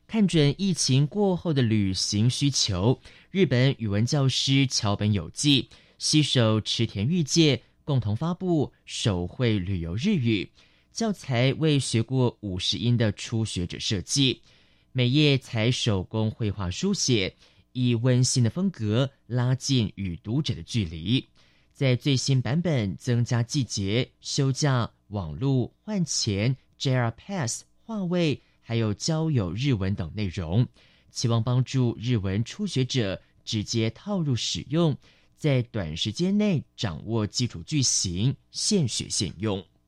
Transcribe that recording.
看准疫情过后的旅行需求，日本语文教师桥本有纪携手池田裕介共同发布手绘旅游日语教材，为学过50音的初学者设计，每页采手工绘画书写，以温馨的风格拉近与读者的距离。在最新版本增加季节、休假、网络、换钱、JR Pass、话位，还有交友日文等内容，期望帮助日文初学者直接套入使用，在短时间内掌握基础句型，现学现用。